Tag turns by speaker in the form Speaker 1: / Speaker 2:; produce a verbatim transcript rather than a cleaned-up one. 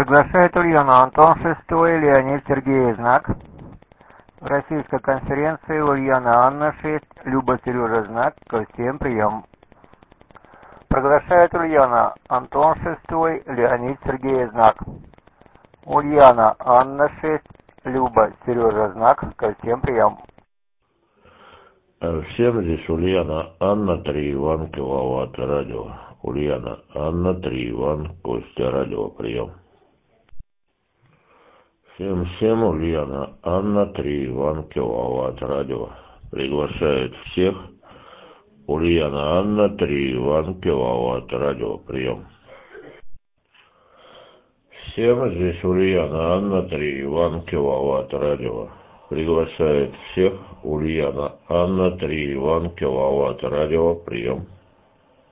Speaker 1: Приглашает Ульяна Антон шестой, Леонид Сергей Знак. Российская конференция Ульяна Анна шесть, Люба Сережа Знак. Ко всем прием. Приглашает Ульяна Антон шестой, Леонид Сергей Знак. Ульяна Анна шесть, Люба Сережа Знак. Ко всем прием.
Speaker 2: Всем здесь Ульяна Анна три, Иван Киловатт, радио. Ульяна Анна три, Иван Костя, радио, прием. Всем, всем Ульяна Анна три, Иван Киловатт, радио. Приглашает всех. Ульяна Анна три, Иван Киловатт, радио, прием. Всем здесь Ульяна Анна три, Иван Киловатт, радио. Приглашает всех. Ульяна Анна три, Иван Киловатт, радио, прием.